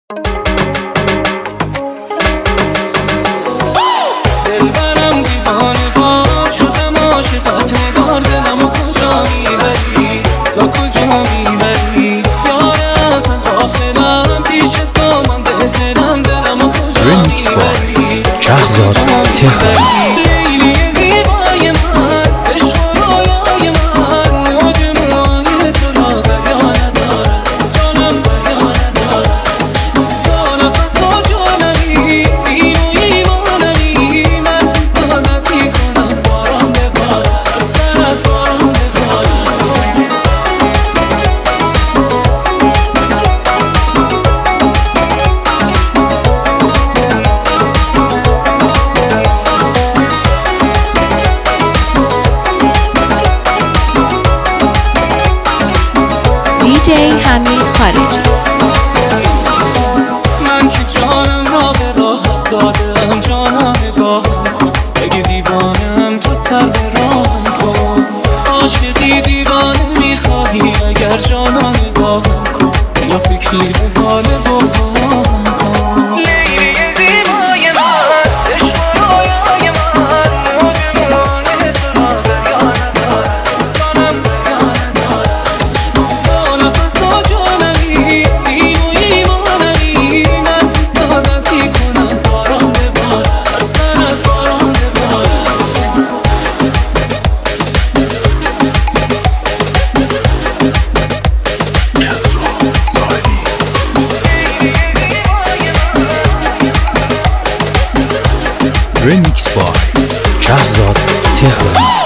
دلبرم دیوانه وار شدم عاشقت نگار دلمو کجا میبری تا کجا میبری یاره اصلا غافلم پیش تو من بهترم دلمو کجا میبری شهزاد تهران لیلی زیبای من عشق و رویای من موج موهای تو را دریا ندارد جانم دریا ندارد تو نفس و جانمی دین و ایمانمی من حساد ازی کنم باران ببارد سرت باران ببارد دیجی حمید خارجی. من که جانم را به راحت دادم جانا نگاهم کن بگی دیوانم تو سر به راهم کن عاشقی دیوانه میخواهی اگر جانا نگاهم کن یا فکری به حال بغضام کن لیلی زیبای من عشق و رویای من موج موهای تو را دریا ندارد جانم دریا ندارد تو نفس و جانمی دین و ایمانمی من حساد ازی کنم باران ببارد سرت باران ببارد ریمیکس بای شهزاد تهران.